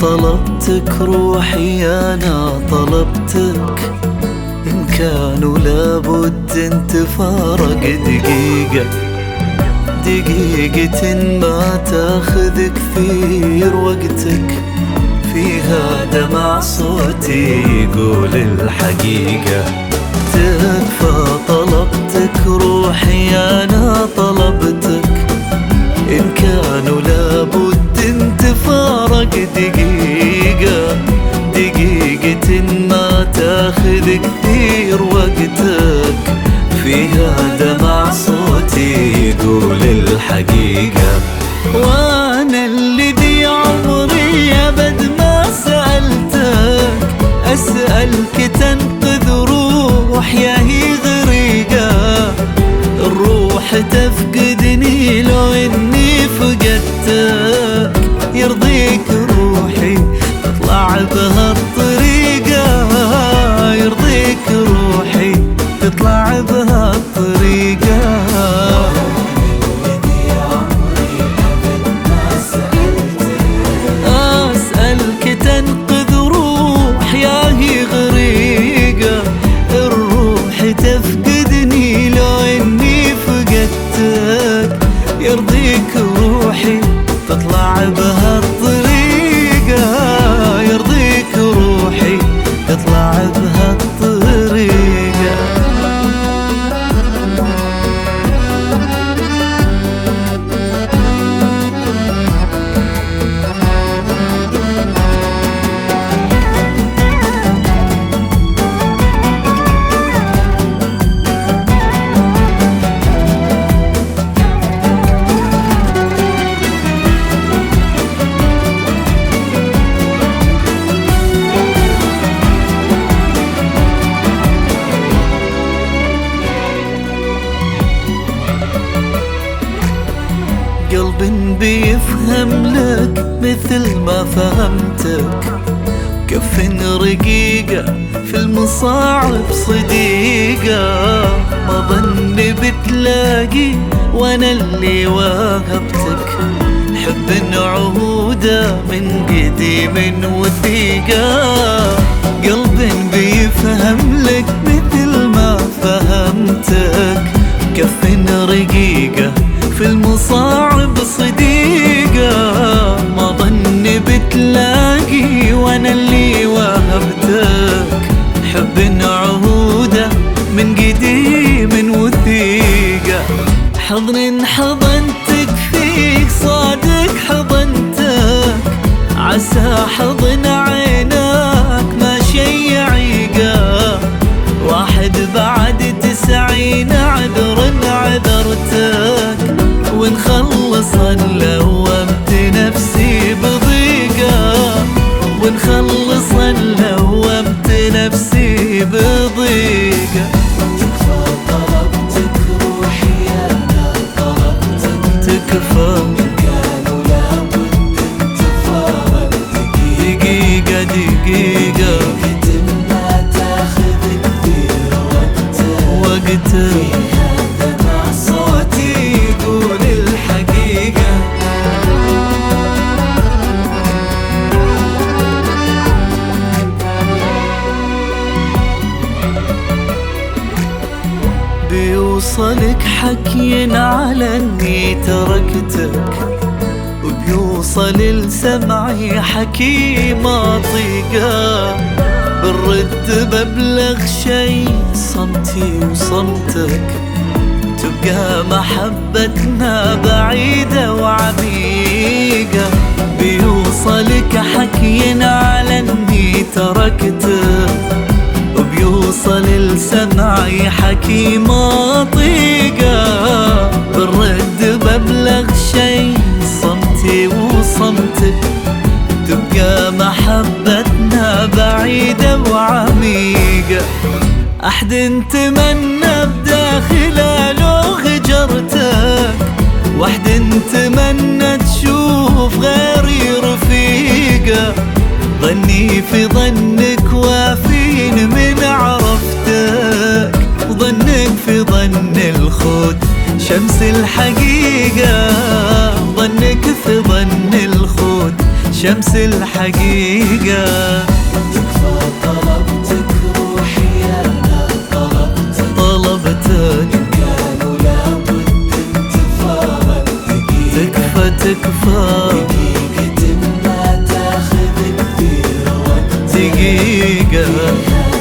طلبتك روحي أنا طلبتك، إن كانوا لابد أن تفارق دقيقة دقيقة ما تاخذ كثير وقتك، فيها دمع صوتي يقول الحقيقة. تكفى طلبتك روحي أنا طلبتك، إن كانوا لابد أن تفارق دقيقة دقيقة ما تاخذ كثير وقتك، فيها دمع صوتي يقول الحقيقة. وانا اللي دي عمري ابد ما سألتك، اسألك تنقذ روح يا هي غريقة، الروح تفقدني لو اني فقدتك، يرضيك روحي تطلع بهالطريقة، يرضيك روحي تطلع بهالطريقة. أسألك تنقذ روح يا هي غريقة، الروح تفقدني لو اني فقدتك، يرضيك روحي تطلع بهالطريقة، يرضيك روحي تطلع بهالطريقة. قلب بيفهم لك مثل ما فهمتك، كف رقيقة في المصاعب صديقة، ما ظن بتلاقي وانا اللي واهبتك، حب عهودة من قديم وثيقة. قلب بيفهم لك مثل ما فهمتك، كف رقيقة في المصاعب صديقة، ما ظن بتلاقي وانا اللي واهبتك، حب عهودة من قديم وثيقة. حضن حضنتك فيك صادق حضنتك، عسى حضن عينك ما شي يعيقه، واحد بعد 90 عذر عذرتك، ونخلصا لومت نفسي بضيقة، ونخلصا لومت نفسي بضيقة. تكفى طلبتك روحي أنا طلبتك، تكفى إن كانوا لابد أن تفارق دقيقة دقيقة ما تاخذ كثير وقتك، فيها دمع صوتي يقول الحقيقة. بيوصلك حكي على اني تركتك، وبيوصل لسمعي حكي ما طيقه، بالرد ببلغ شي صمتي وصمتك، تبقى محبتنا بعيدة وعميقة. بيوصلك حكي على اني تركتك، وبيوصل لسمعي حكي ما طيقه، بالرد ببلغ شي صمتي وصمتك، تبقى محبتنا بعيدة وعميقة. أحد نتمنى بداخله لو هجرتك، واحد نتمنى تشوف غيري رفيقة، ظني في ظنك وافين من عرفتك، ظنك في ظن الخود شمس الحقيقة، ظنك في ظن الخود شمس الحقيقة. تكفى طلبتك روحي أنا طلبتك إن كانوا لابد انت فارق دقيقة. تكفى دقيقة ما تاخذ كثير وقت دقيقة